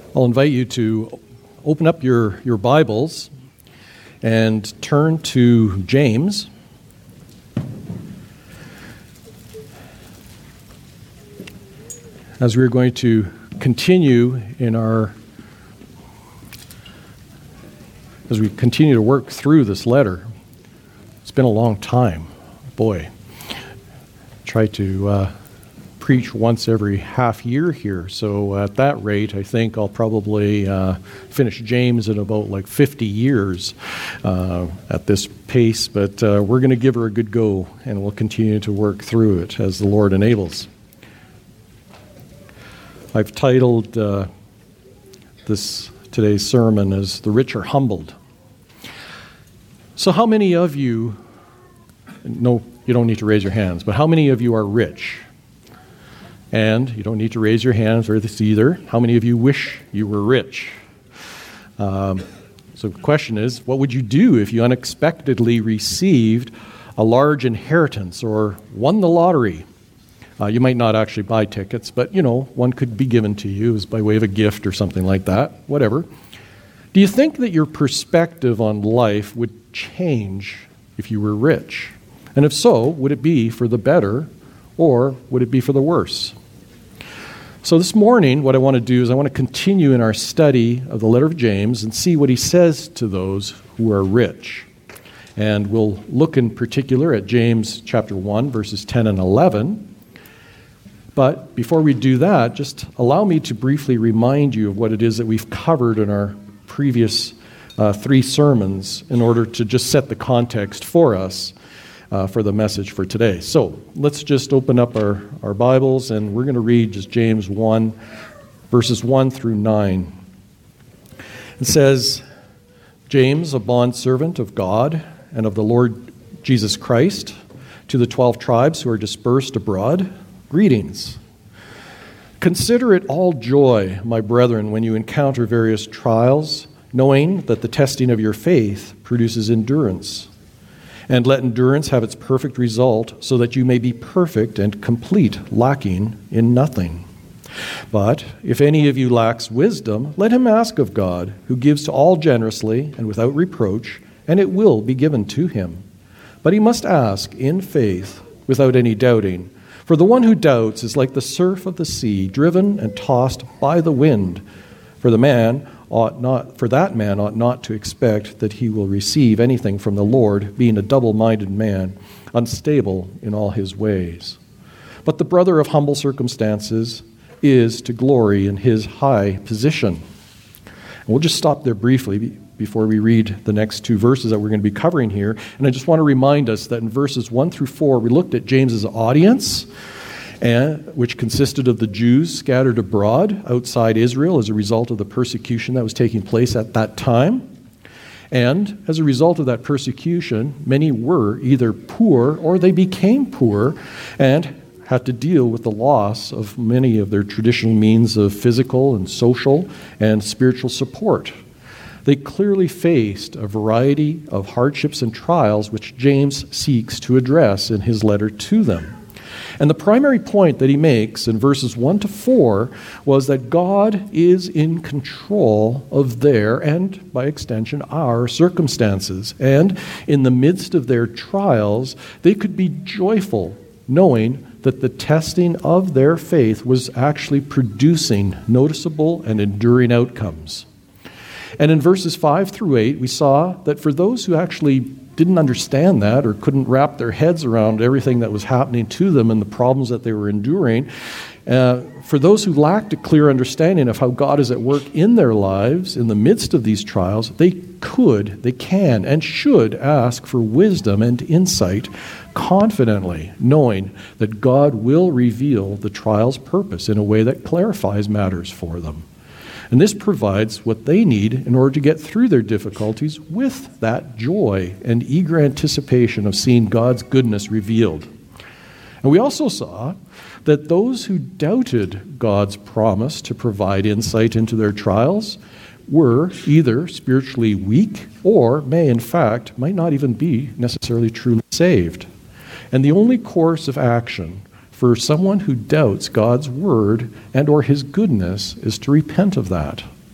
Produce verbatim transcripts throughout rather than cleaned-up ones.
I'll invite you to open up your, your Bibles and turn to James. As we're going to continue in our, as we continue to work through this letter. It's been a long time. Boy, try to uh, preach once every half year here. So at that rate, I think I'll probably uh, finish James in about like fifty years uh, at this pace. But uh, we're going to give her a good go, and we'll continue to work through it as the Lord enables. I've titled uh, this today's sermon as "The Rich Are Humbled." So how many of you, no, you don't need to raise your hands, but how many of you are rich? And you don't need to raise your hands for this either. How many of you wish you were rich? Um, so the question is, what would you do if you unexpectedly received a large inheritance or won the lottery? Uh, you might not actually buy tickets, but, you know, one could be given to you as by way of a gift or something like that, whatever. Do you think that your perspective on life would change if you were rich? And if so, would it be for the better or would it be for the worse? So this morning, what I want to do is I want to continue in our study of the letter of James and see what he says to those who are rich. And we'll look in particular at James chapter one, verses ten and eleven. But before we do that, just allow me to briefly remind you of what it is that we've covered in our previous uh, three sermons in order to just set the context for us uh, for the message for today. So let's just open up our, our Bibles, and we're going to read just James one, verses one through nine. It says, James, a bondservant of God and of the Lord Jesus Christ, to the twelve tribes who are dispersed abroad, greetings. Consider it all joy, my brethren, when you encounter various trials, knowing that the testing of your faith produces endurance. And let endurance have its perfect result, so that you may be perfect and complete, lacking in nothing. But if any of you lacks wisdom, let him ask of God, who gives to all generously and without reproach, and it will be given to him. But he must ask in faith, without any doubting. For the one who doubts is like the surf of the sea, driven and tossed by the wind. For the man ought not, for that man ought not to expect that he will receive anything from the Lord, being a double-minded man, unstable in all his ways. But the brother of humble circumstances is to glory in his high position. And we'll just stop there briefly before we read the next two verses that we're going to be covering here. And I just want to remind us that in verses one through four, we looked at James's audience, and, which consisted of the Jews scattered abroad outside Israel as a result of the persecution that was taking place at that time. And as a result of that persecution, many were either poor or they became poor and had to deal with the loss of many of their traditional means of physical and social and spiritual support. They clearly faced a variety of hardships and trials which James seeks to address in his letter to them. And the primary point that he makes in verses one to four was that God is in control of their, and by extension, our circumstances. And in the midst of their trials, they could be joyful, knowing that the testing of their faith was actually producing noticeable and enduring outcomes. And in verses five through eight, we saw that for those who actually didn't understand that or couldn't wrap their heads around everything that was happening to them and the problems that they were enduring, uh, for those who lacked a clear understanding of how God is at work in their lives in the midst of these trials, they could, they can, and should ask for wisdom and insight confidently, knowing that God will reveal the trial's purpose in a way that clarifies matters for them. And this provides what they need in order to get through their difficulties with that joy and eager anticipation of seeing God's goodness revealed. And we also saw that those who doubted God's promise to provide insight into their trials were either spiritually weak or may, in fact, might not even be necessarily truly saved. And the only course of action for someone who doubts God's word and or his goodness is to repent of that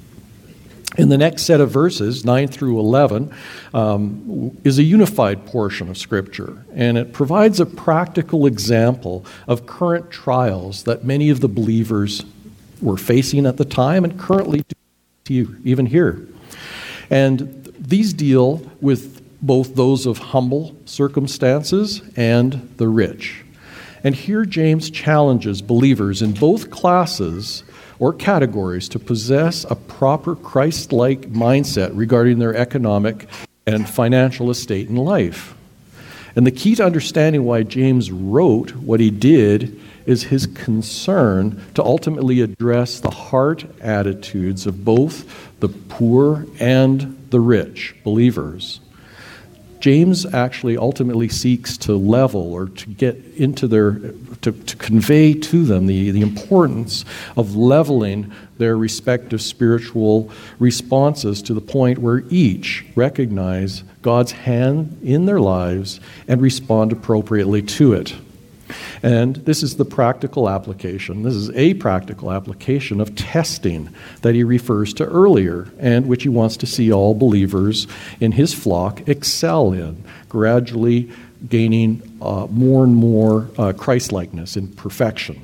In the next set of verses, nine through eleven, um, is a unified portion of Scripture, and it provides a practical example of current trials that many of the believers were facing at the time and currently do even here. And these deal with both those of humble circumstances and the rich. And here James challenges believers in both classes or categories to possess a proper Christ-like mindset regarding their economic and financial estate in life. And the key to understanding why James wrote what he did is his concern to ultimately address the heart attitudes of both the poor and the rich believers. James actually ultimately seeks to level or to get into their, to, to convey to them the, the importance of leveling their respective spiritual responses to the point where each recognize God's hand in their lives and respond appropriately to it. And this is the practical application. This is a practical application of testing that he refers to earlier and which he wants to see all believers in his flock excel in, gradually gaining uh, more and more uh, Christ-likeness in perfection.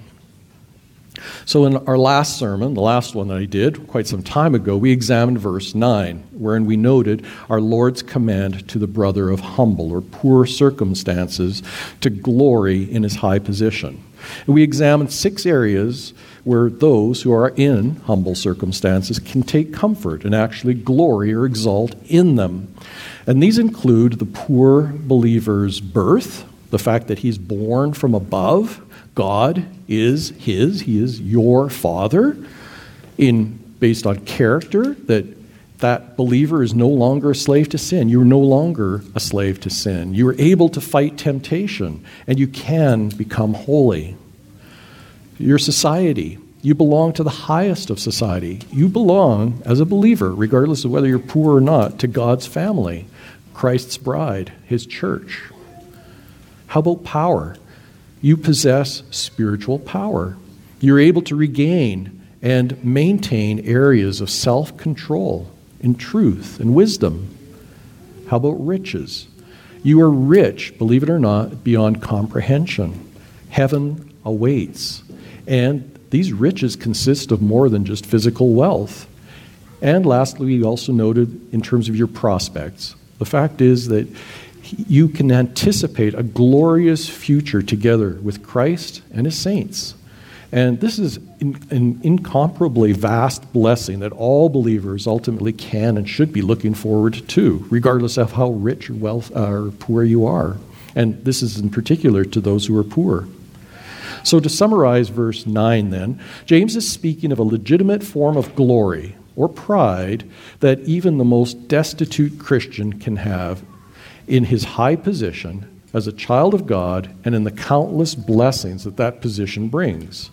So in our last sermon, the last one that I did quite some time ago, we examined verse nine, wherein we noted our Lord's command to the brother of humble or poor circumstances to glory in his high position. And we examined six areas where those who are in humble circumstances can take comfort and actually glory or exalt in them. And these include the poor believer's birth, the fact that he's born from above. God is his, he is your father, in based on character, that that believer is no longer a slave to sin. You're no longer a slave to sin. You are able to fight temptation, and you can become holy. Your society, you belong to the highest of society. You belong, as a believer, regardless of whether you're poor or not, to God's family, Christ's bride, his church. How about power? You possess spiritual power. You're able to regain and maintain areas of self-control in truth and wisdom. How about riches? You are rich, believe it or not, beyond comprehension. Heaven awaits. And these riches consist of more than just physical wealth. And lastly, we also noted in terms of your prospects, the fact is that you can anticipate a glorious future together with Christ and his saints. And this is an incomparably vast blessing that all believers ultimately can and should be looking forward to, regardless of how rich or wealth or poor you are. And this is in particular to those who are poor. So to summarize verse nine then, James is speaking of a legitimate form of glory or pride that even the most destitute Christian can have in his high position as a child of God and in the countless blessings that that position brings.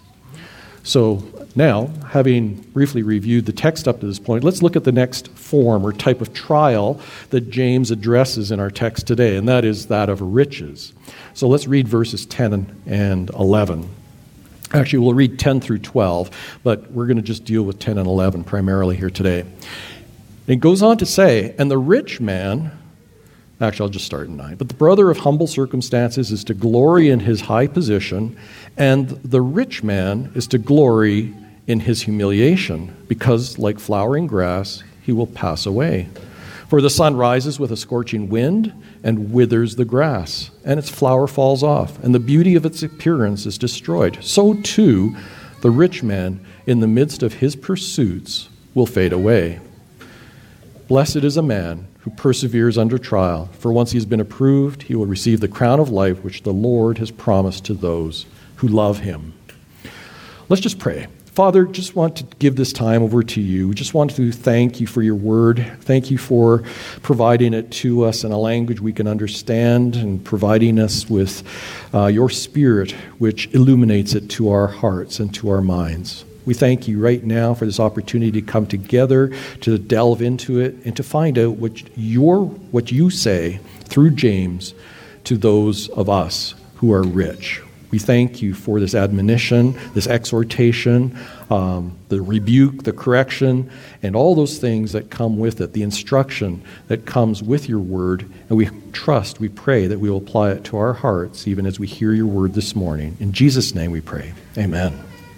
So now, having briefly reviewed the text up to this point, let's look at the next form or type of trial that James addresses in our text today, and that is that of riches. So let's read verses ten and eleven. Actually, we'll read ten through twelve, but we're going to just deal with ten and eleven primarily here today. It goes on to say, and the rich man... Actually, I'll just start in nine. But the brother of humble circumstances is to glory in his high position, and the rich man is to glory in his humiliation, because like flowering grass, he will pass away. For the sun rises with a scorching wind and withers the grass, and its flower falls off, and the beauty of its appearance is destroyed. So too, the rich man, in the midst of his pursuits, will fade away. Blessed is a man who perseveres under trial, for once he has been approved, he will receive the crown of life which the Lord has promised to those who love him. Let's just pray. Father, just want to give this time over to you. We just want to thank you for your word. Thank you for providing it to us in a language we can understand and providing us with uh, your spirit, which illuminates it to our hearts and to our minds. We thank you right now for this opportunity to come together, to delve into it, and to find out what your what you say through James to those of us who are rich. We thank you for this admonition, this exhortation, um, the rebuke, the correction, and all those things that come with it, the instruction that comes with your word. And we trust, we pray that we will apply it to our hearts even as we hear your word this morning. In Jesus' name we pray. Amen.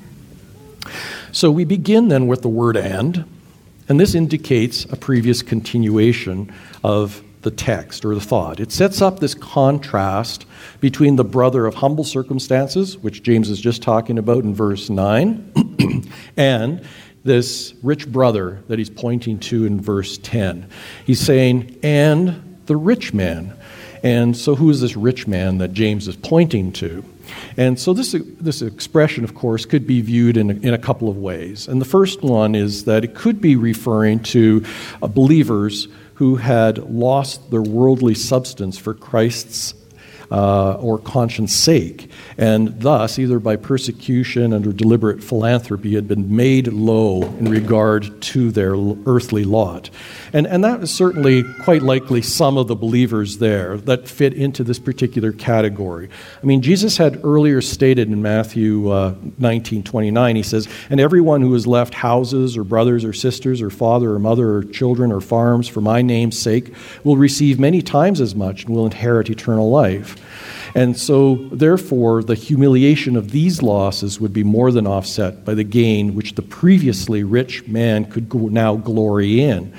So we begin then with the word "and," and this indicates a previous continuation of the text or the thought. It sets up this contrast between the brother of humble circumstances, which James is just talking about in verse nine, and this rich brother that he's pointing to in verse ten. He's saying, and the rich man. And so who is this rich man that James is pointing to? And so this this expression, of course, could be viewed in a, in a couple of ways. And the first one is that it could be referring to uh, believers who had lost their worldly substance for Christ's uh, or conscience sake, and thus, either by persecution and or deliberate philanthropy, had been made low in regard to their earthly lot. And, and that is certainly quite likely some of the believers there that fit into this particular category. I mean, Jesus had earlier stated in Matthew uh, nineteen twenty-nine, he says, and everyone who has left houses or brothers or sisters or father or mother or children or farms for my name's sake will receive many times as much and will inherit eternal life. And so, therefore, the humiliation of these losses would be more than offset by the gain which the previously rich man could go now glory in.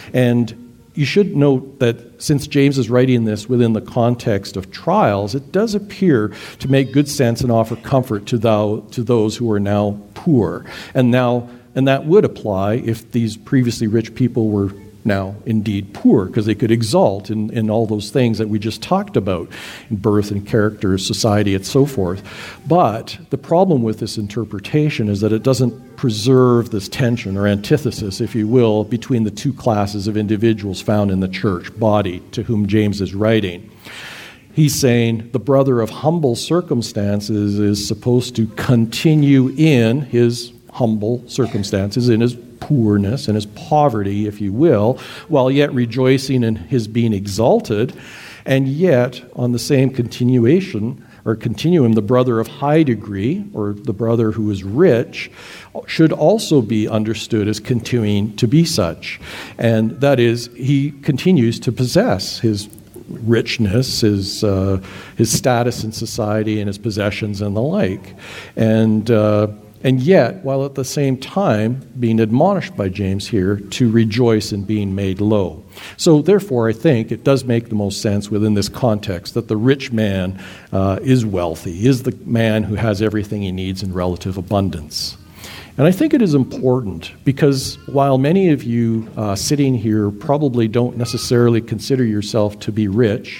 And you should note that since James is writing this within the context of trials, it does appear to make good sense and offer comfort to thou, to those who are now poor. And now, and that would apply if these previously rich people were now indeed poor, because they could exalt in, in all those things that we just talked about, in birth and character, society, and so forth. But the problem with this interpretation is that it doesn't preserve this tension or antithesis, if you will, between the two classes of individuals found in the church body to whom James is writing. He's saying the brother of humble circumstances is supposed to continue in his humble circumstances, in his poorness and his poverty, if you will, while yet rejoicing in his being exalted. And yet, on the same continuation or continuum, the brother of high degree, or the brother who is rich, should also be understood as continuing to be such. And that is, he continues to possess his richness, his uh, his status in society, and his possessions and the like. And uh, And yet, while at the same time being admonished by James here to rejoice in being made low. So therefore, I think it does make the most sense within this context that the rich man uh, is wealthy, is the man who has everything he needs in relative abundance. And I think it is important because while many of you uh, sitting here probably don't necessarily consider yourself to be rich,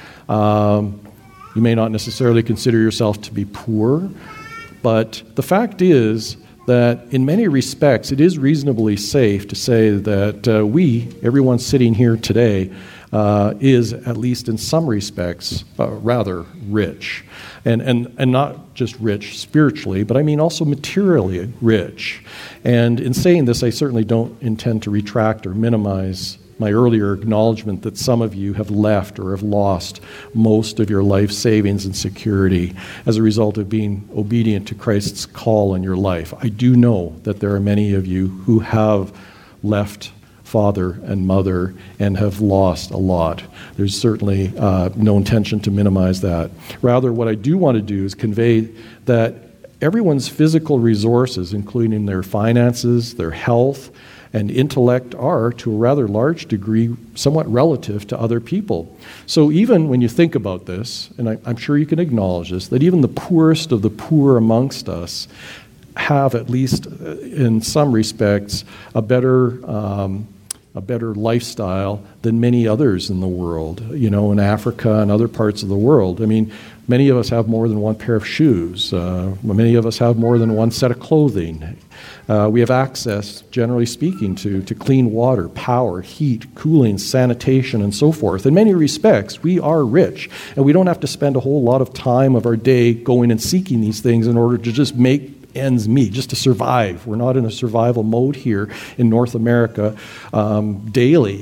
um, you may not necessarily consider yourself to be poor, but the fact is that in many respects, it is reasonably safe to say that uh, we, everyone sitting here today, uh, is, at least in some respects, uh, rather rich. And, and, and not just rich spiritually, but I mean also materially rich. And in saying this, I certainly don't intend to retract or minimize my earlier acknowledgement that some of you have left or have lost most of your life savings and security as a result of being obedient to Christ's call in your life. I do know that there are many of you who have left father and mother and have lost a lot. There's certainly uh, no intention to minimize that. Rather, what I do want to do is convey that everyone's physical resources, including their finances, their health, and intellect, are, to a rather large degree, somewhat relative to other people. So even when you think about this, and I, I'm sure you can acknowledge this, that even the poorest of the poor amongst us have, at least in some respects, a better um, a better lifestyle than many others in the world, you know, in Africa and other parts of the world. I mean, many of us have more than one pair of shoes. Uh, many of us have more than one set of clothing. Uh, we have access, generally speaking, to, to clean water, power, heat, cooling, sanitation, and so forth. In many respects, we are rich, and we don't have to spend a whole lot of time of our day going and seeking these things in order to just make ends meet, just to survive. We're not in a survival mode here in North America um, daily.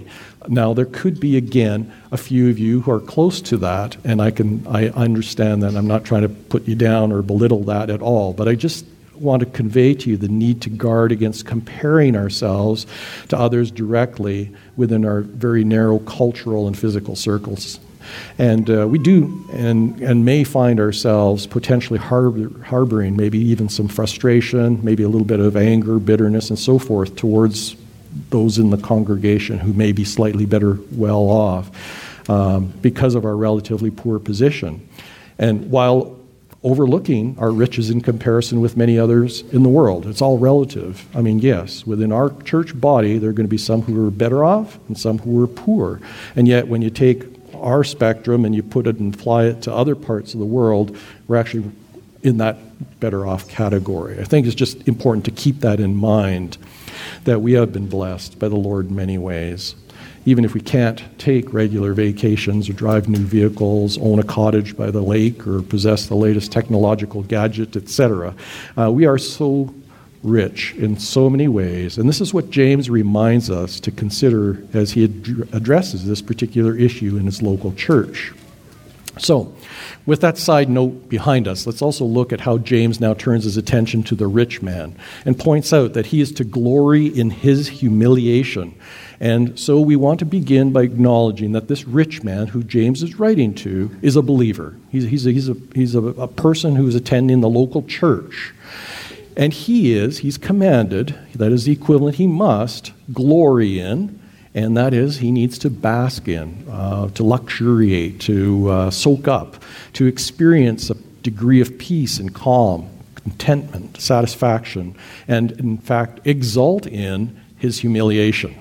Now, there could be, again, a few of you who are close to that, and I can I understand that. I'm not trying to put you down or belittle that at all, but I just want to convey to you the need to guard against comparing ourselves to others directly within our very narrow cultural and physical circles. And uh, we do and, and may find ourselves potentially harbor, harboring maybe even some frustration, maybe a little bit of anger, bitterness, and so forth towards those in the congregation who may be slightly better well off um, because of our relatively poor position. And while overlooking our riches in comparison with many others in the world, it's all relative. I mean, yes, within our church body, there are going to be some who are better off and some who are poor. And yet, when you take our spectrum and you put it and apply it to other parts of the world, we're actually in that better off category. I think it's just important to keep that in mind, that we have been blessed by the Lord in many ways. Even if we can't take regular vacations or drive new vehicles, own a cottage by the lake, or possess the latest technological gadget, et cetera, uh, we are so rich in so many ways. And this is what James reminds us to consider as he ad- addresses this particular issue in his local church. So, with that side note behind us, let's also look at how James now turns his attention to the rich man and points out that he is to glory in his humiliation. And so we want to begin by acknowledging that this rich man who James is writing to is a believer. He's, he's, a, he's, a, he's a, a person who is attending the local church. And he is, he's commanded, that is the equivalent, he must glory in, and that is, he needs to bask in, uh, to luxuriate, to uh, soak up, to experience a degree of peace and calm, contentment, satisfaction, and in fact, exult in his humiliation.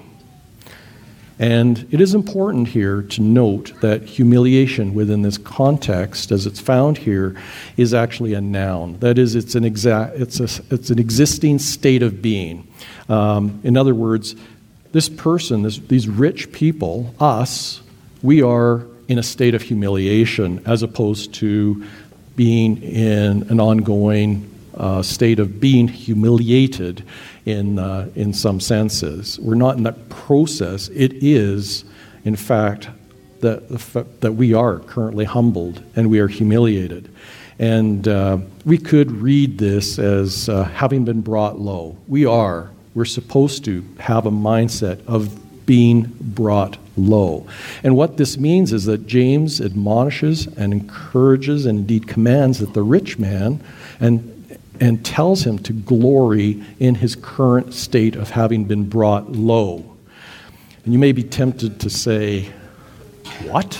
And it is important here to note that humiliation within this context, as it's found here, is actually a noun. That is, it's an exact, it's a, it's an existing state of being. Um, in other words, this person, this, these rich people, us, we are in a state of humiliation as opposed to being in an ongoing uh, state of being humiliated in uh, in some senses. We're not in that process. It is, in fact, that, the fa- that we are currently humbled and we are humiliated. And uh, we could read this as uh, having been brought low. We are. We're supposed to have a mindset of being brought low. And what this means is that James admonishes and encourages and indeed commands that the rich man and and tells him to glory in his current state of having been brought low. And you may be tempted to say, what?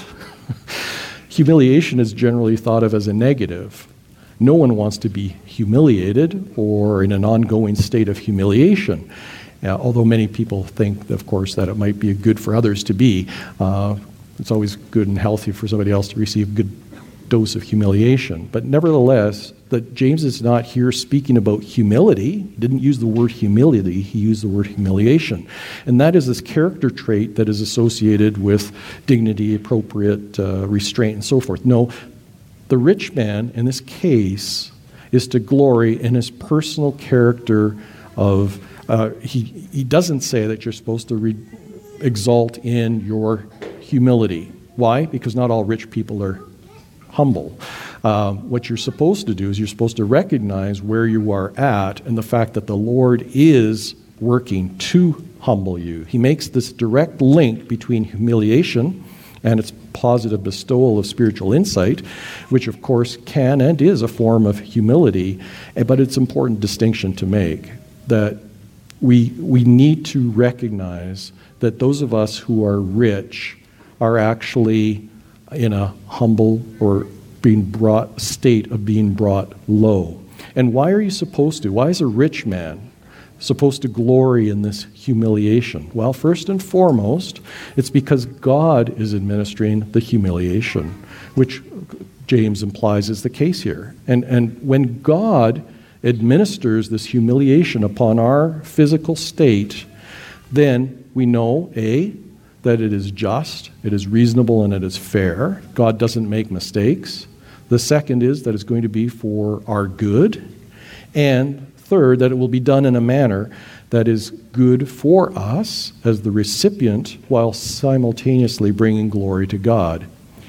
Humiliation is generally thought of as a negative. No one wants to be humiliated or in an ongoing state of humiliation. Uh, although many people think, of course, that it might be good for others to be. Uh, it's always good and healthy for somebody else to receive a good dose of humiliation. But nevertheless, that James is not here speaking about humility. He didn't use the word humility, he used the word humiliation. And that is this character trait that is associated with dignity, appropriate uh, restraint, and so forth. No, the rich man, in this case, is to glory in his personal character of, uh, he, he doesn't say that you're supposed to re- exalt in your humility. Why? Because not all rich people are humble. Um, what you're supposed to do is you're supposed to recognize where you are at and the fact that the Lord is working to humble you. He makes this direct link between humiliation and its positive bestowal of spiritual insight, which of course can and is a form of humility, but it's an important distinction to make, that we we need to recognize that those of us who are rich are actually in a humble or being brought state of being brought low. And why are you supposed to? Why is a rich man supposed to glory in this humiliation? Well, first and foremost, it's because God is administering the humiliation, which James implies is the case here. And and when God administers this humiliation upon our physical state, then we know, A, that it is just, it is reasonable, and it is fair. God doesn't make mistakes. The second is that it's going to be for our good. And third, that it will be done in a manner that is good for us as the recipient while simultaneously bringing glory to God.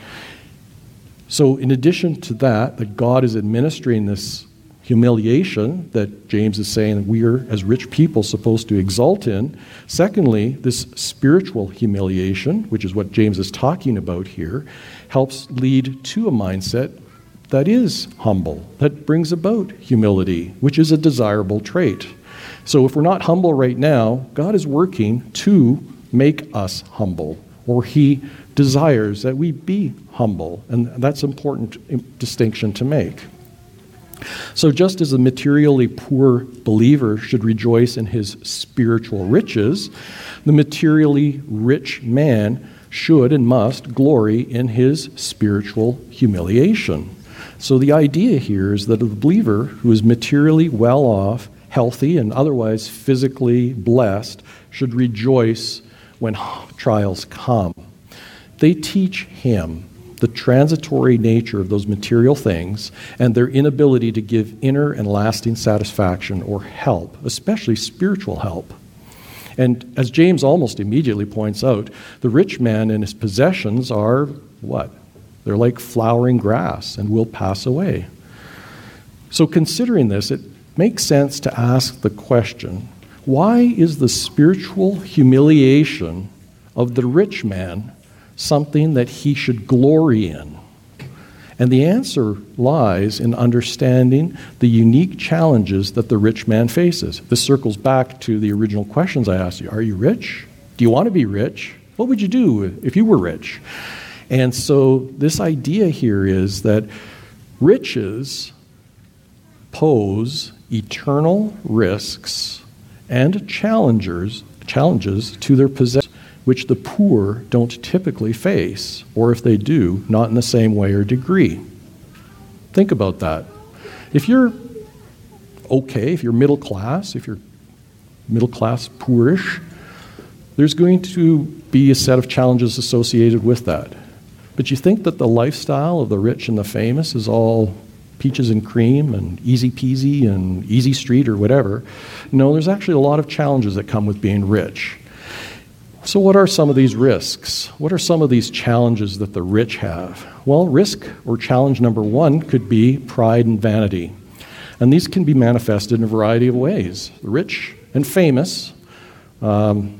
So in addition to that, that God is administering this humiliation that James is saying we are, as rich people, supposed to exult in. Secondly, this spiritual humiliation, which is what James is talking about here, helps lead to a mindset that is humble, that brings about humility, which is a desirable trait. So if we're not humble right now, God is working to make us humble, or he desires that we be humble, and that's an important distinction to make. So just as a materially poor believer should rejoice in his spiritual riches, the materially rich man should and must glory in his spiritual humiliation. So the idea here is that a believer who is materially well off, healthy, and otherwise physically blessed should rejoice when trials come. They teach him the transitory nature of those material things and their inability to give inner and lasting satisfaction or help, especially spiritual help. And as James almost immediately points out, the rich man and his possessions are what? They're like flowering grass and will pass away. So considering this, it makes sense to ask the question, why is the spiritual humiliation of the rich man something that he should glory in? And the answer lies in understanding the unique challenges that the rich man faces. This circles back to the original questions I asked you. Are you rich? Do you want to be rich? What would you do if you were rich? And so this idea here is that riches pose eternal risks and challengers, challenges to their possessions, which the poor don't typically face, or if they do, not in the same way or degree. Think about that. If you're okay, if you're middle class, if you're middle class poorish, there's going to be a set of challenges associated with that. But you think that the lifestyle of the rich and the famous is all peaches and cream and easy peasy and easy street or whatever? No, there's actually a lot of challenges that come with being rich. So what are some of these risks? What are some of these challenges that the rich have? Well, risk or challenge number one could be pride and vanity. And these can be manifested in a variety of ways. The rich and famous, um,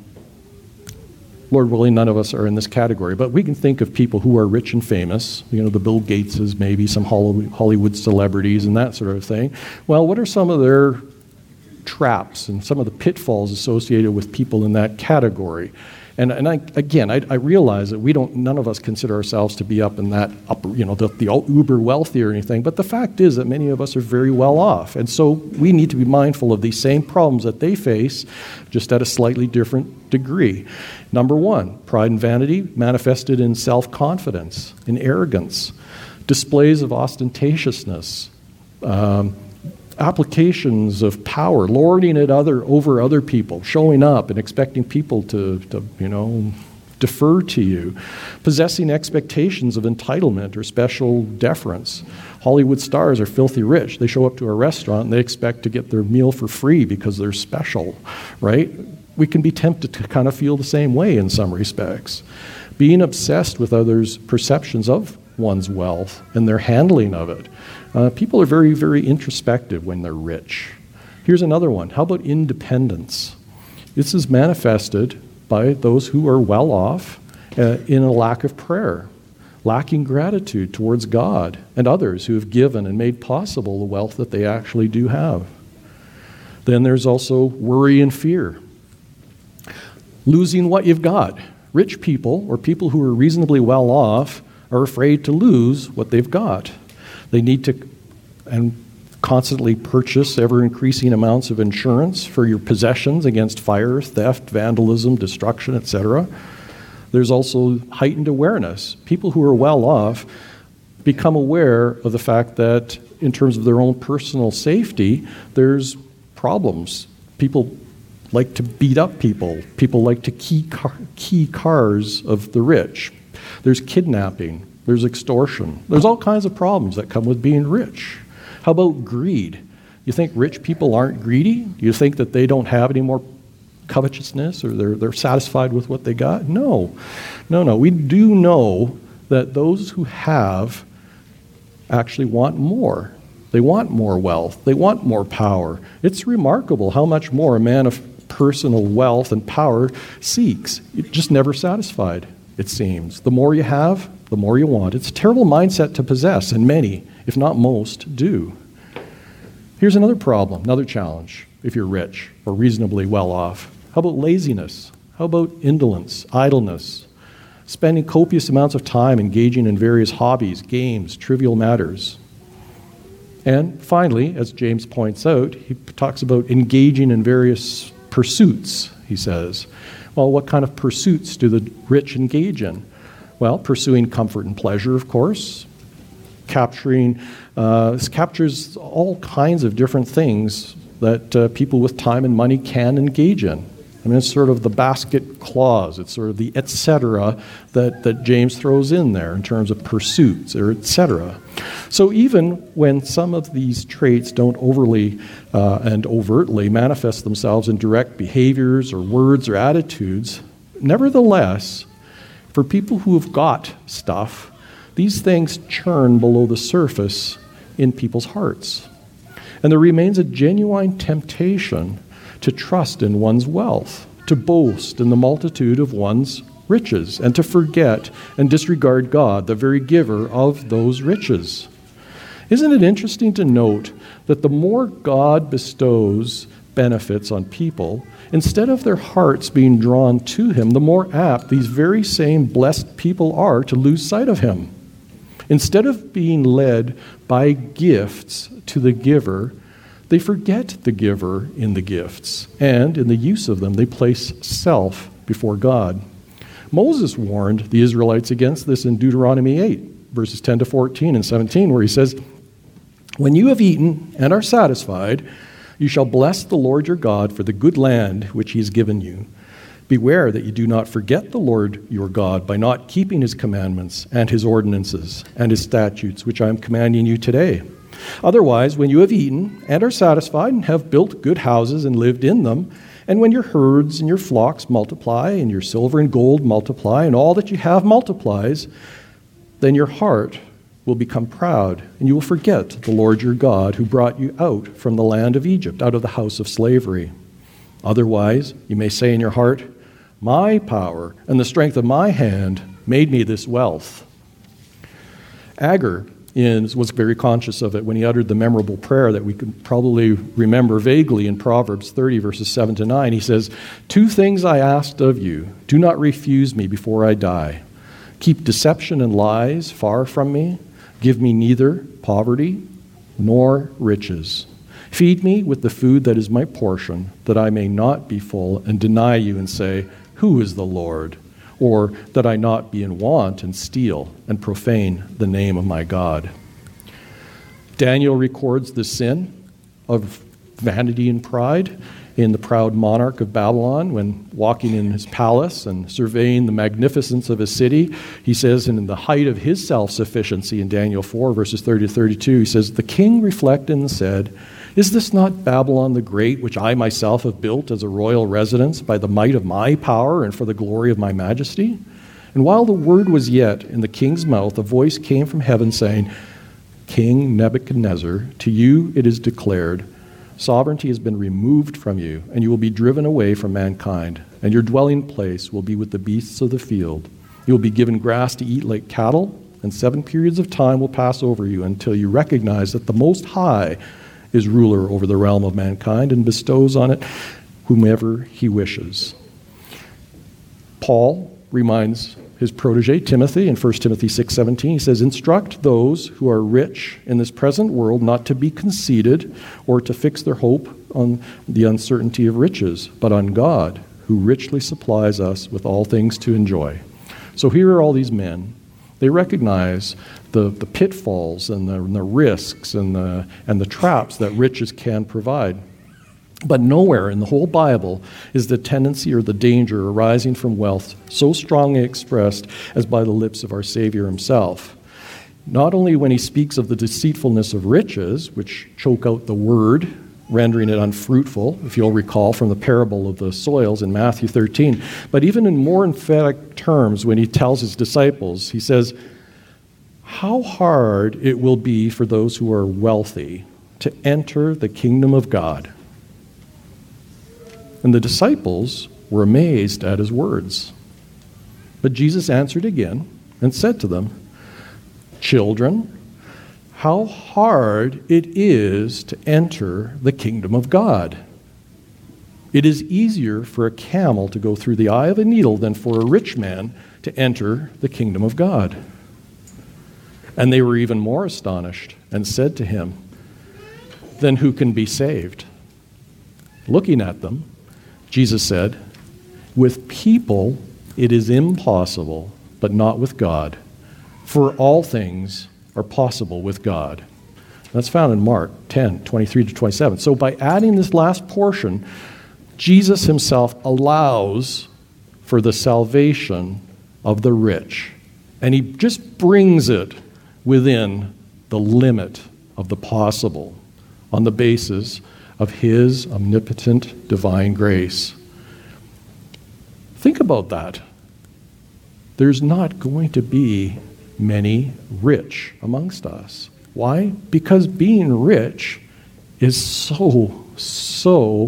Lord willing, none of us are in this category, but we can think of people who are rich and famous, you know, the Bill Gateses, maybe some Hollywood celebrities and that sort of thing. Well, what are some of their traps and some of the pitfalls associated with people in that category? And and I, again, I, I realize that we don't, none of us consider ourselves to be up in that upper, you know, the, the uber wealthy or anything. But the fact is that many of us are very well off, and so we need to be mindful of these same problems that they face, just at a slightly different degree. Number one, pride and vanity manifested in self-confidence, in arrogance, displays of ostentatiousness. Um, applications of power, lording it other over other people, showing up and expecting people to, to, you know, defer to you, possessing expectations of entitlement or special deference. Hollywood stars are filthy rich. They show up to a restaurant and they expect to get their meal for free because they're special, right? We can be tempted to kind of feel the same way in some respects. Being obsessed with others' perceptions of one's wealth and their handling of it. Uh, people are very, very introspective when they're rich. Here's another one. How about independence? This is manifested by those who are well off uh, in a lack of prayer, lacking gratitude towards God and others who have given and made possible the wealth that they actually do have. Then there's also worry and fear. Losing what you've got. Rich people, or people who are reasonably well off, are afraid to lose what they've got. They need to and constantly purchase ever-increasing amounts of insurance for your possessions against fire, theft, vandalism, destruction, et cetera. There's also heightened awareness. People who are well off become aware of the fact that in terms of their own personal safety, there's problems. People like to beat up people. People like to key, car- key cars of the rich. There's kidnapping. There's extortion. There's all kinds of problems that come with being rich. How about greed? You think rich people aren't greedy? You think that they don't have any more covetousness or they're, they're satisfied with what they got. No, no, no. We do know that those who have actually want more. They want more wealth. They want more power. It's remarkable how much more a man of personal wealth and power seeks. You're just never satisfied, it seems. The more you have, the more you want. It's a terrible mindset to possess, and many, if not most, do. Here's another problem, another challenge, if you're rich or reasonably well off. How about laziness? How about indolence, idleness? Spending copious amounts of time engaging in various hobbies, games, trivial matters. And finally, as James points out, he talks about engaging in various pursuits, he says. Well, what kind of pursuits do the rich engage in? Well, pursuing comfort and pleasure, of course. Capturing, uh, this captures all kinds of different things that uh, people with time and money can engage in. I mean, it's sort of the basket clause. It's sort of the et cetera that, that James throws in there in terms of pursuits or et cetera. So even when some of these traits don't overly uh, and overtly manifest themselves in direct behaviors or words or attitudes, nevertheless, for people who have got stuff, these things churn below the surface in people's hearts. And there remains a genuine temptation to trust in one's wealth, to boast in the multitude of one's riches, and to forget and disregard God, the very giver of those riches. Isn't it interesting to note that the more God bestows benefits on people, instead of their hearts being drawn to Him, the more apt these very same blessed people are to lose sight of Him. Instead of being led by gifts to the giver, they forget the giver in the gifts, and in the use of them, they place self before God. Moses warned the Israelites against this in Deuteronomy eight, verses ten to fourteen and seventeen, where he says, "When you have eaten and are satisfied, you shall bless the Lord your God for the good land which He has given you. Beware that you do not forget the Lord your God by not keeping His commandments and His ordinances and His statutes, which I am commanding you today. Otherwise, when you have eaten and are satisfied and have built good houses and lived in them, and when your herds and your flocks multiply and your silver and gold multiply and all that you have multiplies, then your heart will become proud and you will forget the Lord your God who brought you out from the land of Egypt, out of the house of slavery. Otherwise, you may say in your heart, my power and the strength of my hand made me this wealth." Agur is, was very conscious of it when he uttered the memorable prayer that we could probably remember vaguely in Proverbs thirty, verses seven to nine. He says, "Two things I asked of you. Do not refuse me before I die. Keep deception and lies far from me. Give me neither poverty nor riches. Feed me with the food that is my portion, that I may not be full and deny you and say, 'Who is the Lord?' Or that I not be in want and steal and profane the name of my God." Daniel records the sin of vanity and pride in the proud monarch of Babylon when walking in his palace and surveying the magnificence of his city. He says, and in the height of his self-sufficiency in Daniel four, verses thirty to thirty-two, he says, "The king reflected and said, 'Is this not Babylon the Great, which I myself have built as a royal residence by the might of my power and for the glory of my majesty?' And while the word was yet in the king's mouth, a voice came from heaven saying, 'King Nebuchadnezzar, to you it is declared, sovereignty has been removed from you, and you will be driven away from mankind, and your dwelling place will be with the beasts of the field. You will be given grass to eat like cattle, and seven periods of time will pass over you until you recognize that the Most High is ruler over the realm of mankind and bestows on it whomever He wishes." Paul reminds his protege Timothy in First Timothy six seventeen. He says, "Instruct those who are rich in this present world not to be conceited or to fix their hope on the uncertainty of riches, but on God, who richly supplies us with all things to enjoy." So here are all these men. They recognize the, the pitfalls and the, and the risks and the, and the traps that riches can provide. But nowhere in the whole Bible is the tendency or the danger arising from wealth so strongly expressed as by the lips of our Savior Himself. Not only when He speaks of the deceitfulness of riches, which choke out the word rendering it unfruitful, if you'll recall from the parable of the soils in Matthew thirteen. But even in more emphatic terms, when he tells his disciples, he says, how hard it will be for those who are wealthy to enter the kingdom of God. And the disciples were amazed at his words. But Jesus answered again and said to them, children, how hard it is to enter the kingdom of God. It is easier for a camel to go through the eye of a needle than for a rich man to enter the kingdom of God. And they were even more astonished and said to him, then who can be saved? Looking at them, Jesus said, with people it is impossible, but not with God. For all things are possible with God. That's found in Mark ten, twenty-three to twenty-seven. So by adding this last portion, Jesus himself allows for the salvation of the rich. And he just brings it within the limit of the possible on the basis of his omnipotent divine grace. Think about that. There's not going to be many rich amongst us. Why? Because being rich is so, so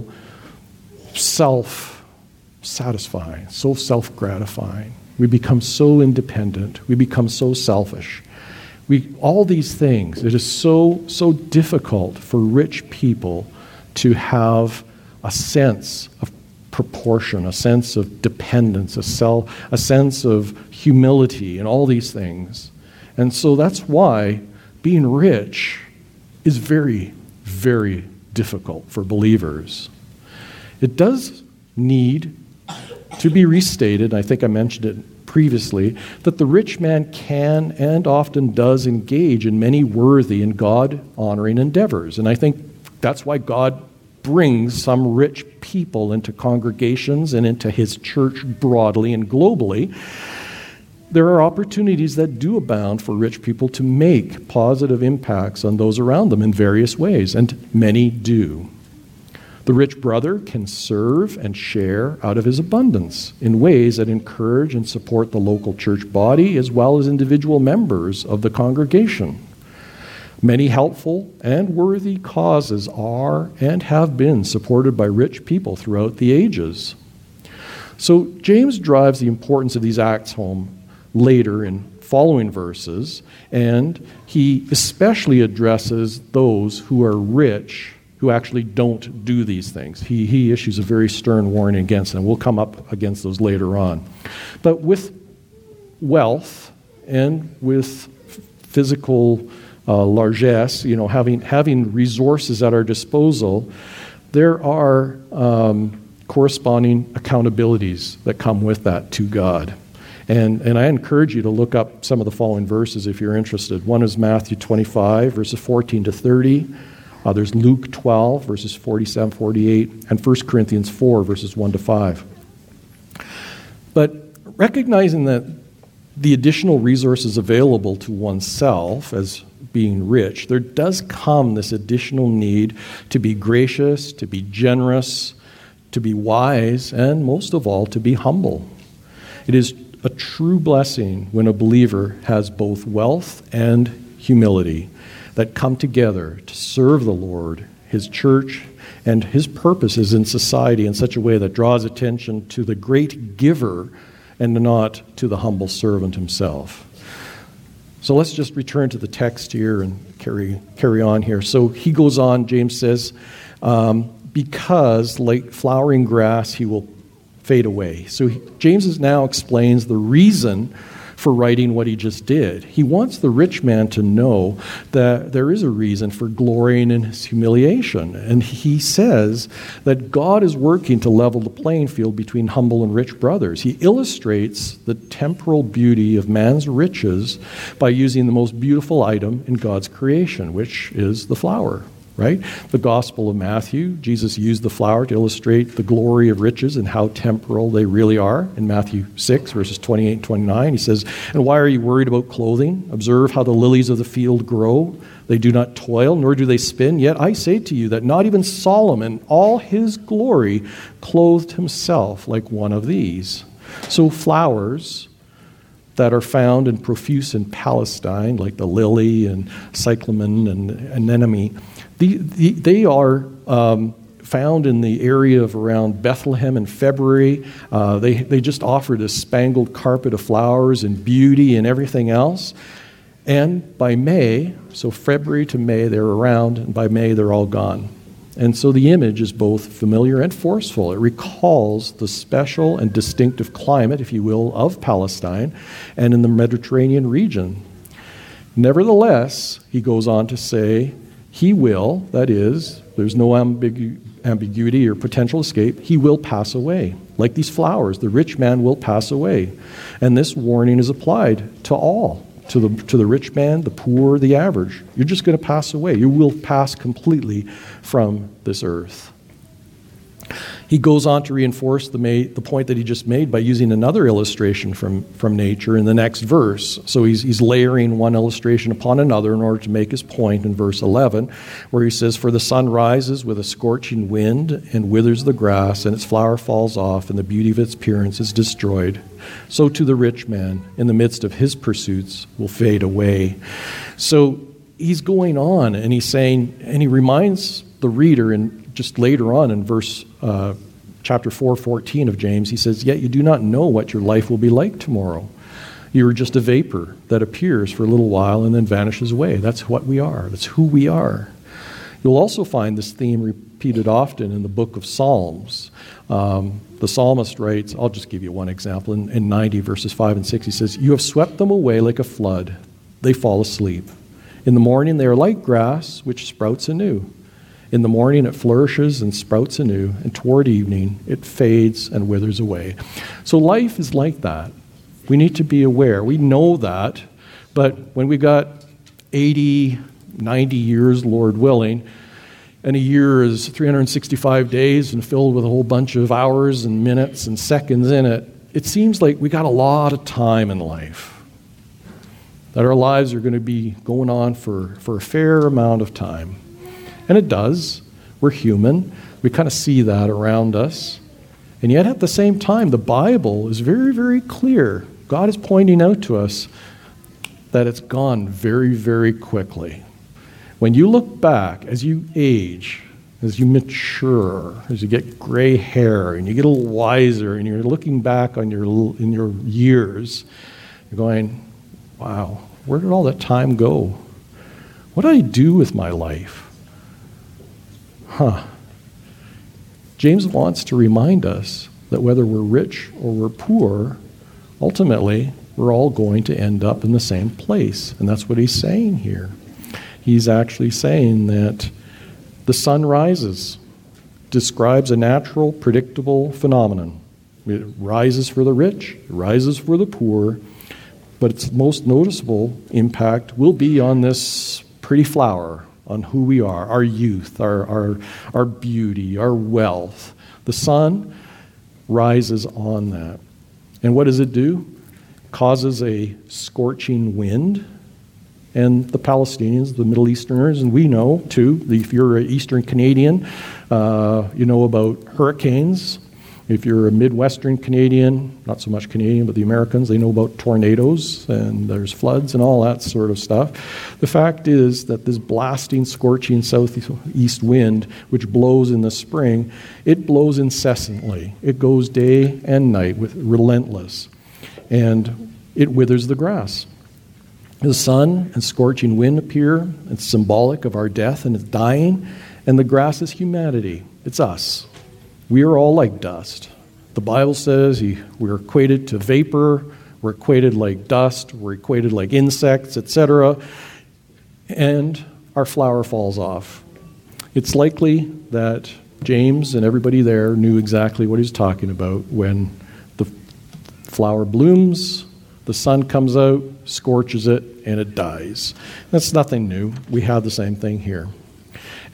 self-satisfying, so self-gratifying. We become so independent. We become so selfish. We, all these things, it is so, so difficult for rich people to have a sense of proportion, a sense of dependence, a, self, a sense of humility, and all these things. And so that's why being rich is very, very difficult for believers. It does need to be restated, I think I mentioned it previously, that the rich man can and often does engage in many worthy and God-honoring endeavors. And I think that's why God brings some rich people into congregations and into his church broadly and globally. There are opportunities that do abound for rich people to make positive impacts on those around them in various ways, and many do. The rich brother can serve and share out of his abundance in ways that encourage and support the local church body as well as individual members of the congregation. Many helpful and worthy causes are and have been supported by rich people throughout the ages. So James drives the importance of these acts home later in following verses, and he especially addresses those who are rich who actually don't do these things. He, he issues a very stern warning against them. We'll come up against those later on. But with wealth and with physical uh, largesse, you know, having, having resources at our disposal, there are um, corresponding accountabilities that come with that to God. And, and I encourage you to look up some of the following verses if you're interested. One is Matthew twenty-five, verses fourteen to thirty. Uh, there's Luke twelve, verses forty-seven, forty-eight, and First Corinthians four, verses one to five. But recognizing that the additional resources available to oneself as being rich, there does come this additional need to be gracious, to be generous, to be wise, and most of all, to be humble. It is a true blessing when a believer has both wealth and humility that come together to serve the Lord, his church, and his purposes in society in such a way that draws attention to the great giver and not to the humble servant himself. So let's just return to the text here and carry carry on here. So he goes on, James says, um, because like flowering grass, he will fade away. So he, James is now explains the reason for writing what he just did. He wants the rich man to know that there is a reason for glorying in his humiliation. And he says that God is working to level the playing field between humble and rich brothers. He illustrates the temporal beauty of man's riches by using the most beautiful item in God's creation, which is the flower. right? The Gospel of Matthew, Jesus used the flower to illustrate the glory of riches and how temporal they really are. In Matthew six, verses twenty-eight and twenty-nine, he says, "And why are you worried about clothing? Observe how the lilies of the field grow. They do not toil, nor do they spin. Yet I say to you that not even Solomon, all his glory, clothed himself like one of these." So flowers that are found and profuse in Palestine, like the lily and cyclamen and anemone, the, the, they are um, found in the area of around Bethlehem in February. Uh, they, they just offer this spangled carpet of flowers and beauty and everything else. And by May, so February to May, they're around, and by May, they're all gone. And so the image is both familiar and forceful. It recalls the special and distinctive climate, if you will, of Palestine and in the Mediterranean region. Nevertheless, he goes on to say, he will, that is, there's no ambigu- ambiguity or potential escape, he will pass away. Like these flowers, the rich man will pass away. And this warning is applied to all. To the to the rich man, the poor, the average. You're just going to pass away. You will pass completely from this earth. He goes on to reinforce the, ma- the point that he just made by using another illustration from, from nature in the next verse. So he's, he's layering one illustration upon another in order to make his point in verse eleven, where he says, "For the sun rises with a scorching wind and withers the grass, and its flower falls off, and the beauty of its appearance is destroyed. So to the rich man, in the midst of his pursuits, will fade away." So he's going on, and he's saying, and he reminds the reader in just later on in verse uh, chapter four, fourteen of James, he says, "Yet you do not know what your life will be like tomorrow. You are just a vapor that appears for a little while and then vanishes away." That's what we are. That's who we are. You'll also find this theme repeated often in the book of Psalms. Um, the psalmist writes, I'll just give you one example, in, in ninety verses five and six, he says, "You have swept them away like a flood. They fall asleep. In the morning they are like grass, which sprouts anew. In the morning it flourishes and sprouts anew, and toward evening it fades and withers away." So life is like that. We need to be aware. We know that, but when we got eighty, ninety years, Lord willing, and a year is three hundred sixty-five days and filled with a whole bunch of hours and minutes and seconds in it, it seems like we got a lot of time in life. That our lives are going to be going on for, for a fair amount of time. And it does. We're human. We kind of see that around us. And yet at the same time, the Bible is very, very clear. God is pointing out to us that it's gone very, very quickly. When you look back, as you age, as you mature, as you get gray hair, and you get a little wiser, and you're looking back on your in your years, you're going, wow, where did all that time go? What did I do with my life? Huh. James wants to remind us that whether we're rich or we're poor, ultimately, we're all going to end up in the same place. And that's what he's saying here. He's actually saying that the sun rises, describes a natural, predictable phenomenon. It rises for the rich, it rises for the poor, but its most noticeable impact will be on this pretty flower, on who we are, our youth, our, our, our beauty, our wealth. The sun rises on that. And what does it do? It causes a scorching wind. And the Palestinians, the Middle Easterners, and we know too, if you're an Eastern Canadian, uh, you know about hurricanes. If you're a Midwestern Canadian, not so much Canadian, but the Americans, they know about tornadoes, and there's floods and all that sort of stuff. The fact is that this blasting, scorching southeast wind, which blows in the spring, it blows incessantly. It goes day and night, with relentless, and it withers the grass. The sun and scorching wind appear. It's symbolic of our death and its dying, and the grass is humanity. It's us. We are all like dust. The Bible says he, we're equated to vapor, we're equated like dust, we're equated like insects, et cetera, and our flower falls off. It's likely that James and everybody there knew exactly what he's talking about when the flower blooms, the sun comes out, scorches it, and it dies. That's nothing new. We have the same thing here.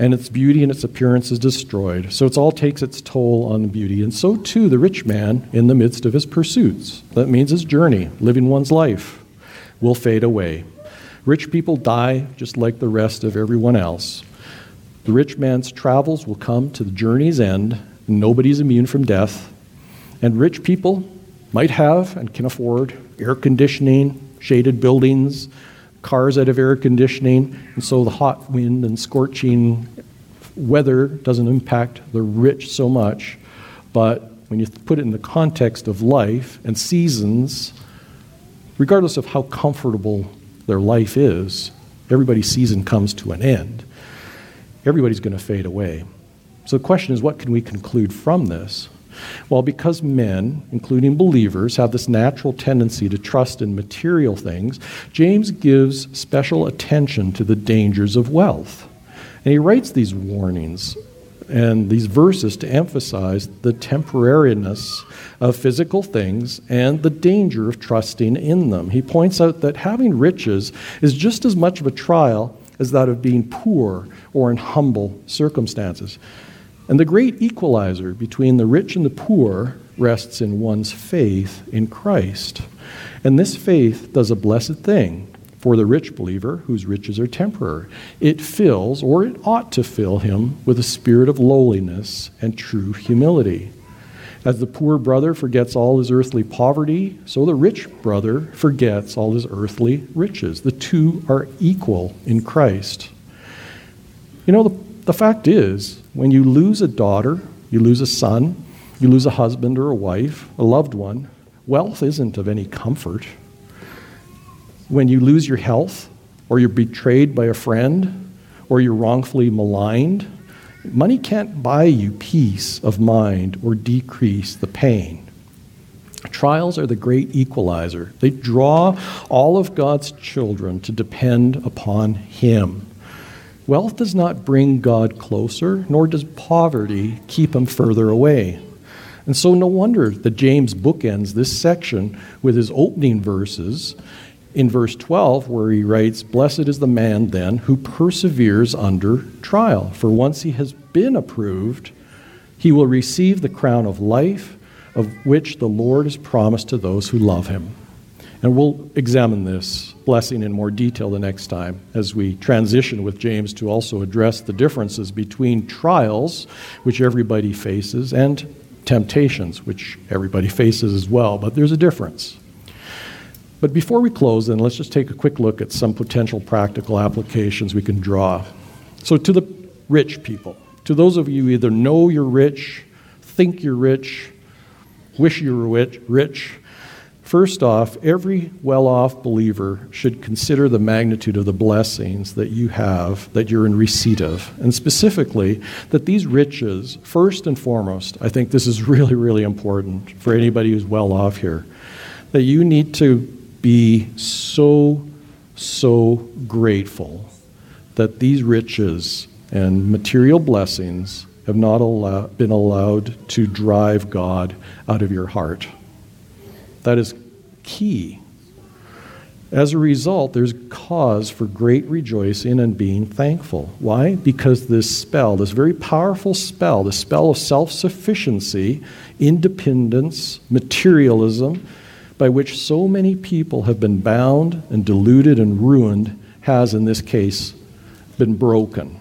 and its beauty and its appearance is destroyed. So it all takes its toll on the beauty. And so too the rich man in the midst of his pursuits. That means his journey, living one's life, will fade away. Rich people die just like the rest of everyone else. The rich man's travels will come to the journey's end. Nobody's immune from death. And rich people might have and can afford air conditioning, shaded buildings, cars that have air conditioning, and so the hot wind and scorching weather doesn't impact the rich so much. But when you put it in the context of life and seasons, regardless of how comfortable their life is, everybody's season comes to an end. Everybody's going to fade away. So the question is, what can we conclude from this? Well, because men, including believers, have this natural tendency to trust in material things, James gives special attention to the dangers of wealth. And he writes these warnings and these verses to emphasize the temporariness of physical things and the danger of trusting in them. He points out that having riches is just as much of a trial as that of being poor or in humble circumstances. And the great equalizer between the rich and the poor rests in one's faith in Christ. And this faith does a blessed thing for the rich believer whose riches are temporary. It fills, or it ought to fill him, with a spirit of lowliness and true humility. As the poor brother forgets all his earthly poverty, so the rich brother forgets all his earthly riches. The two are equal in Christ. You know, the The fact is, when you lose a daughter, you lose a son, you lose a husband or a wife, a loved one, wealth isn't of any comfort. When you lose your health, or you're betrayed by a friend, or you're wrongfully maligned, money can't buy you peace of mind or decrease the pain. Trials are the great equalizer. They draw all of God's children to depend upon Him. Wealth does not bring God closer, nor does poverty keep him further away. And so no wonder that James bookends this section with his opening verses in verse twelve, where he writes, "Blessed is the man then who perseveres under trial, for once he has been approved, he will receive the crown of life, of which the Lord has promised to those who love him." And we'll examine this blessing in more detail the next time as we transition with James to also address the differences between trials, which everybody faces, and temptations, which everybody faces as well. But there's a difference. But before we close, then, let's just take a quick look at some potential practical applications we can draw. So to the rich people, to those of you who either know you're rich, think you're rich, wish you were rich, rich, first off, every well-off believer should consider the magnitude of the blessings that you have, that you're in receipt of. And specifically, that these riches, first and foremost, I think this is really, really important for anybody who's well-off here, that you need to be so, so grateful that these riches and material blessings have not allow- been allowed to drive God out of your heart. That is key. As a result, there's cause for great rejoicing and being thankful. Why? Because this spell, this very powerful spell, the spell of self-sufficiency, independence, materialism, by which so many people have been bound and deluded and ruined, has in this case been broken.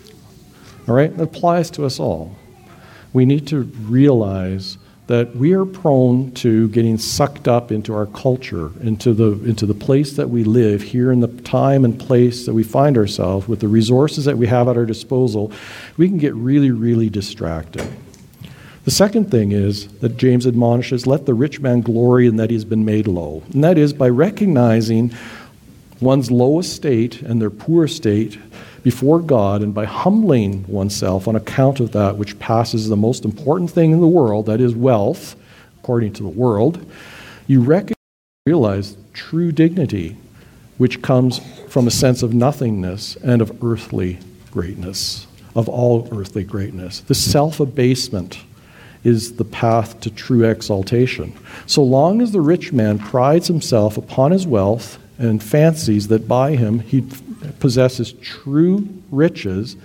All right? That applies to us all. We need to realize that we are prone to getting sucked up into our culture, into the into the place that we live, here in the time and place that we find ourselves, with the resources that we have at our disposal. We can get really, really distracted. The second thing is that James admonishes, let the rich man glory in that he's been made low. And that is by recognizing one's low estate and their poor estate before God, and by humbling oneself on account of that which passes the most important thing in the world, that is wealth, according to the world, you recognize, realize true dignity, which comes from a sense of nothingness and of earthly greatness, of all earthly greatness. The self-abasement is the path to true exaltation. So long as the rich man prides himself upon his wealth and fancies that by him he possesses true riches,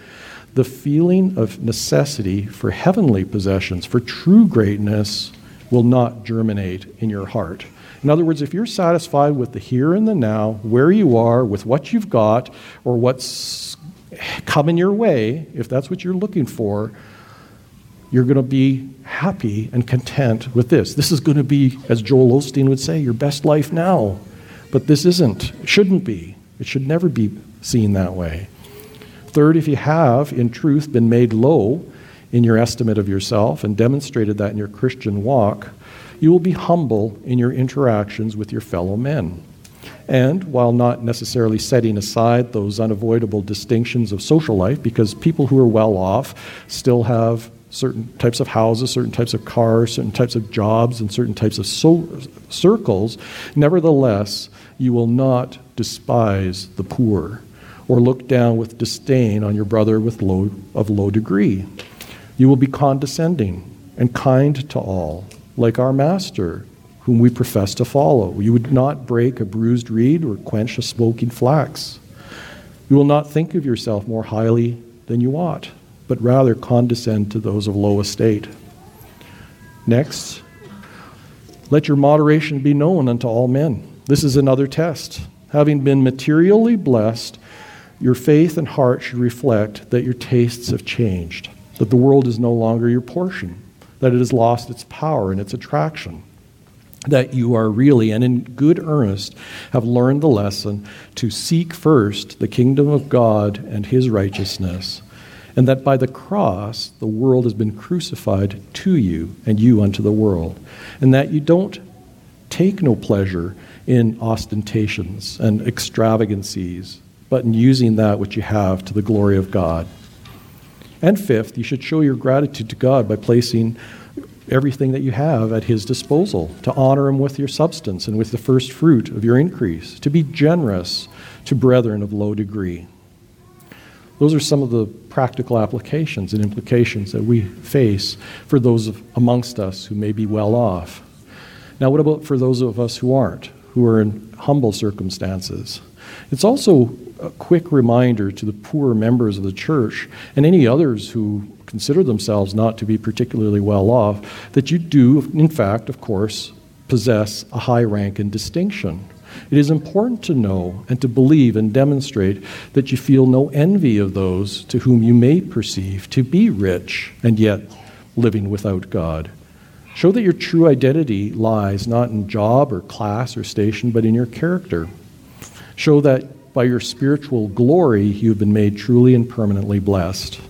the feeling of necessity for heavenly possessions, for true greatness, will not germinate in your heart. In other words, if you're satisfied with the here and the now, where you are, with what you've got, or what's coming your way, if that's what you're looking for, you're going to be happy and content with this. This is going to be, as Joel Osteen would say, your best life now. But this isn't, it shouldn't be. It should never be seen that way. Third, if you have, in truth, been made low in your estimate of yourself and demonstrated that in your Christian walk, you will be humble in your interactions with your fellow men. And while not necessarily setting aside those unavoidable distinctions of social life, because people who are well off still have certain types of houses, certain types of cars, certain types of jobs, and certain types of so- circles, nevertheless, you will not despise the poor or look down with disdain on your brother with low, of low degree. You will be condescending and kind to all, like our Master, whom we profess to follow. You would not break a bruised reed or quench a smoking flax. You will not think of yourself more highly than you ought, but rather condescend to those of low estate. Next, let your moderation be known unto all men. This is another test. Having been materially blessed, your faith and heart should reflect that your tastes have changed, that the world is no longer your portion, that it has lost its power and its attraction, that you are really and in good earnest have learned the lesson to seek first the kingdom of God and his righteousness, and that by the cross the world has been crucified to you and you unto the world, and that you don't take no pleasure in ostentations and extravagancies, but in using that which you have to the glory of God. And fifth, you should show your gratitude to God by placing everything that you have at his disposal, to honor him with your substance and with the first fruit of your increase, to be generous to brethren of low degree. Those are some of the practical applications and implications that we face for those of, amongst us who may be well off. Now, what about for those of us who aren't, who are in humble circumstances? It's also a quick reminder to the poorer members of the church and any others who consider themselves not to be particularly well off that you do, in fact, of course, possess a high rank and distinction. It is important to know and to believe and demonstrate that you feel no envy of those to whom you may perceive to be rich and yet living without God. Show that your true identity lies not in job or class or station, but in your character. Show that by your spiritual glory you have been made truly and permanently blessed.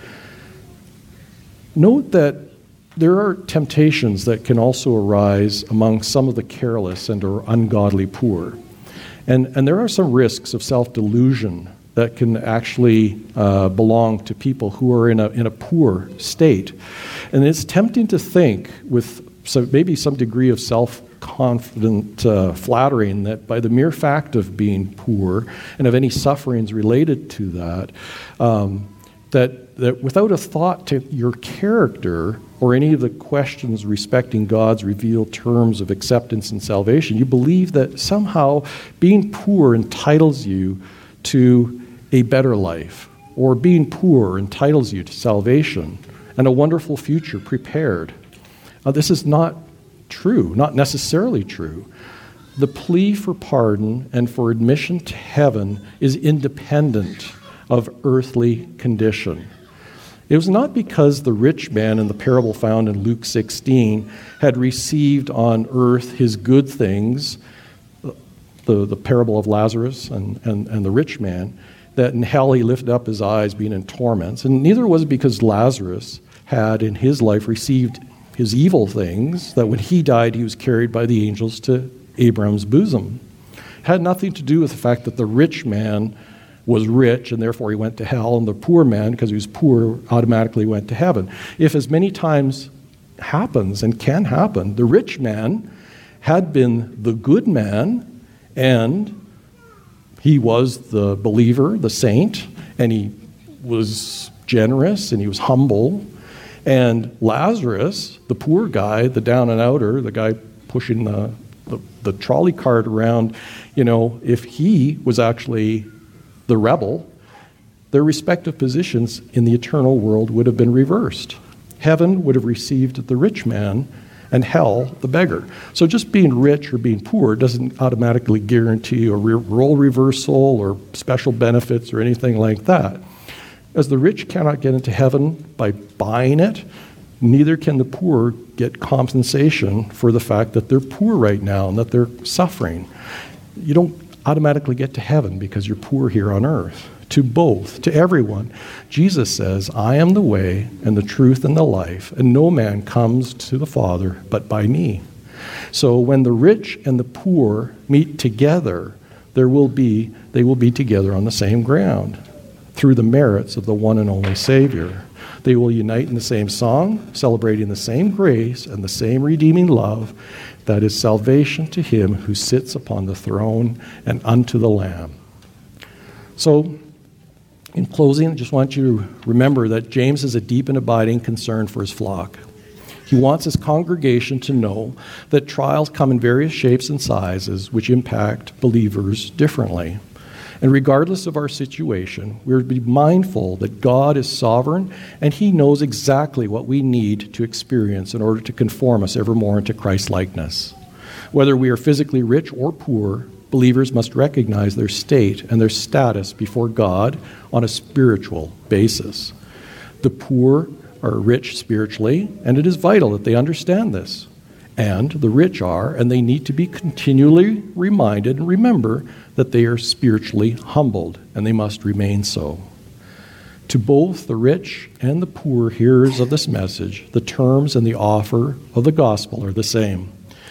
Note that there are temptations that can also arise among some of the careless and or ungodly poor. And, and there are some risks of self-delusion that can actually uh, belong to people who are in a, in a poor state. And it's tempting to think with some, maybe some degree of self-confident uh, flattering that by the mere fact of being poor and of any sufferings related to that, um, that, that without a thought to your character or any of the questions respecting God's revealed terms of acceptance and salvation, you believe that somehow being poor entitles you to a better life, or being poor entitles you to salvation and a wonderful future prepared. Uh, this is not true, not necessarily true. The plea for pardon and for admission to heaven is independent of earthly condition. It was not because the rich man in the parable found in Luke sixteen had received on earth his good things, the, the parable of Lazarus and, and, and the rich man, that in hell he lifted up his eyes being in torments. And neither was it because Lazarus had in his life received his evil things, that when he died he was carried by the angels to Abraham's bosom. It had nothing to do with the fact that the rich man was rich and therefore he went to hell, and the poor man, because he was poor, automatically went to heaven. If, as many times happens and can happen, the rich man had been the good man and he was the believer, the saint, and he was generous and he was humble, and Lazarus, the poor guy, the down and outer, the guy pushing the, the, the trolley cart around, you know, if he was actually the rebel, their respective positions in the eternal world would have been reversed. Heaven would have received the rich man, and hell the beggar. So just being rich or being poor doesn't automatically guarantee a re- role reversal or special benefits or anything like that. As the rich cannot get into heaven by buying it, neither can the poor get compensation for the fact that they're poor right now and that they're suffering. You don't automatically get to heaven because you're poor here on earth. To both, to everyone, Jesus says, I am the way and the truth and the life, and no man comes to the Father but by me. So when the rich and the poor meet together, there will be, they will be together on the same ground through the merits of the one and only Savior. They will unite in the same song, celebrating the same grace and the same redeeming love that is salvation to him who sits upon the throne and unto the Lamb. So, in closing, I just want you to remember that James has a deep and abiding concern for his flock. He wants his congregation to know that trials come in various shapes and sizes which impact believers differently. And regardless of our situation, we're to be mindful that God is sovereign and he knows exactly what we need to experience in order to conform us ever more into Christ-likeness. Whether we are physically rich or poor, believers must recognize their state and their status before God on a spiritual basis. The poor are rich spiritually, and it is vital that they understand this. And the rich are, and they need to be continually reminded and remember that they are spiritually humbled, and they must remain so. To both the rich and the poor hearers of this message, the terms and the offer of the gospel are the same.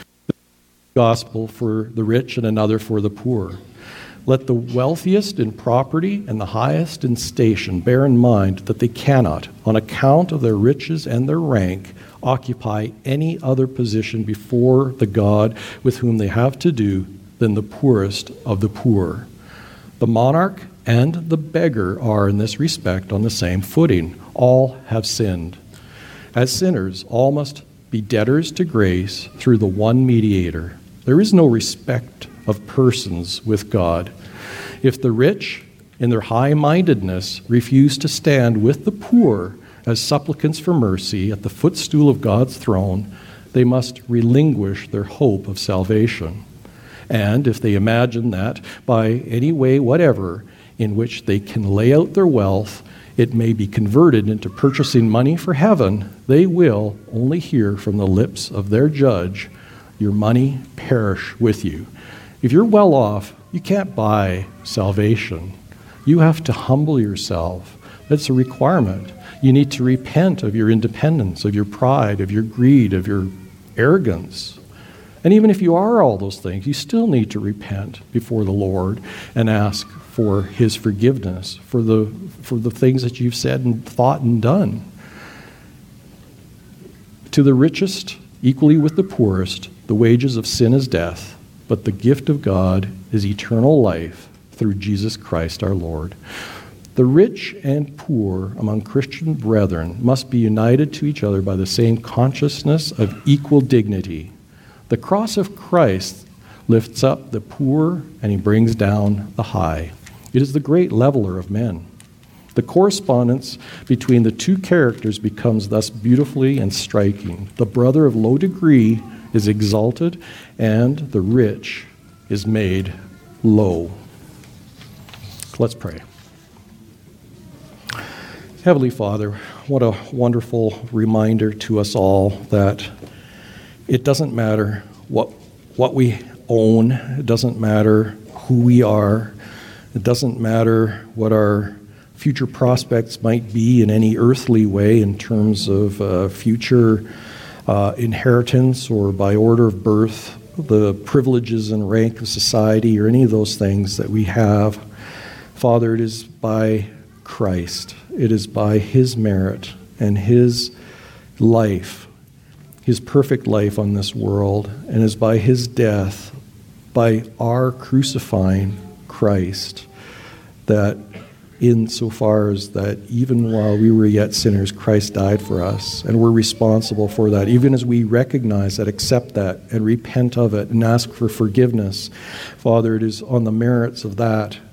Gospel for the rich and another for the poor. Let the wealthiest in property and the highest in station bear in mind that they cannot, on account of their riches and their rank, occupy any other position before the God with whom they have to do than the poorest of the poor. The monarch and the beggar are in this respect on the same footing. All have sinned. As sinners, all must be debtors to grace through the one mediator. There is no respect of persons with God. If the rich, in their high-mindedness, refuse to stand with the poor as supplicants for mercy at the footstool of God's throne, they must relinquish their hope of salvation. And if they imagine that, by any way whatever, in which they can lay out their wealth, it may be converted into purchasing money for heaven, they will only hear from the lips of their judge, your money perish with you. If you're well off, you can't buy salvation. You have to humble yourself. That's a requirement. You need to repent of your independence, of your pride, of your greed, of your arrogance. And even if you are all those things, you still need to repent before the Lord and ask for his forgiveness for the for the things that you've said and thought and done. To the richest, equally with the poorest, the wages of sin is death, but the gift of God is eternal life through Jesus Christ our Lord. The rich and poor among Christian brethren must be united to each other by the same consciousness of equal dignity. The cross of Christ lifts up the poor and he brings down the high. It is the great leveler of men. The correspondence between the two characters becomes thus beautifully and striking. The brother of low degree is exalted, and the rich is made low. Let's pray. Heavenly Father, what a wonderful reminder to us all that it doesn't matter what what we own, it doesn't matter who we are, it doesn't matter what our future prospects might be in any earthly way in terms of uh, future uh, inheritance or by order of birth, the privileges and rank of society or any of those things that we have. Father, it is by Christ. It is by his merit and his life, his perfect life on this world, and is by his death, by our crucifying Christ, that insofar as that even while we were yet sinners, Christ died for us, and we're responsible for that. Even as we recognize that, accept that, and repent of it, and ask for forgiveness, Father, it is on the merits of that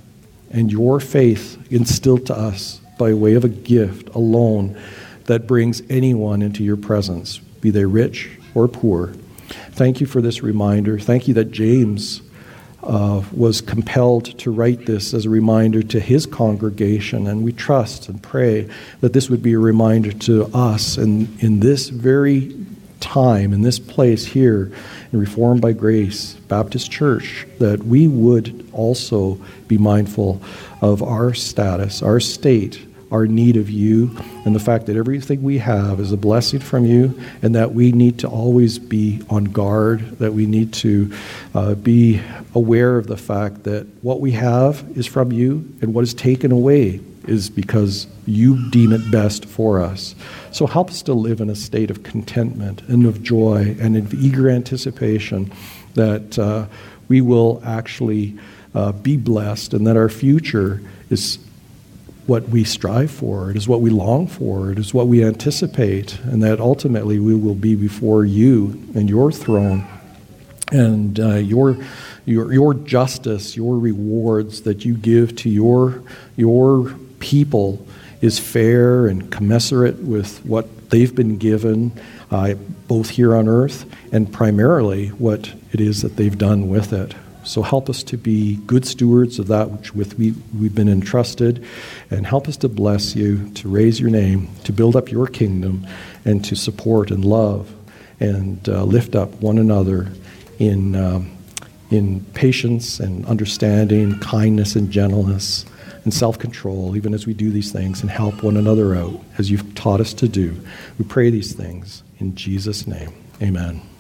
and your faith instilled to us by way of a gift alone that brings anyone into your presence, be they rich or poor. Thank you for this reminder. Thank you that James uh, was compelled to write this as a reminder to his congregation, and we trust and pray that this would be a reminder to us in, in this very time, in this place here in Reformed by Grace Baptist Church, that we would also be mindful of our status, our state, our need of you, and the fact that everything we have is a blessing from you, and that we need to always be on guard, that we need to uh, be aware of the fact that what we have is from you, and what is taken away is because you deem it best for us. So help us to live in a state of contentment and of joy and of eager anticipation that uh, we will actually uh, be blessed, and that our future is what we strive for, it is what we long for, it is what we anticipate, and that ultimately we will be before you and your throne, and uh, your your your justice, your rewards that you give to your your people is fair and commensurate with what they've been given, uh, both here on earth and primarily what it is that they've done with it. So help us to be good stewards of that which with we, we've been entrusted, and help us to bless you, to raise your name, to build up your kingdom, and to support and love and uh, lift up one another in, um, in patience and understanding, kindness and gentleness and self-control, even as we do these things, and help one another out as you've taught us to do. We pray these things in Jesus' name. Amen.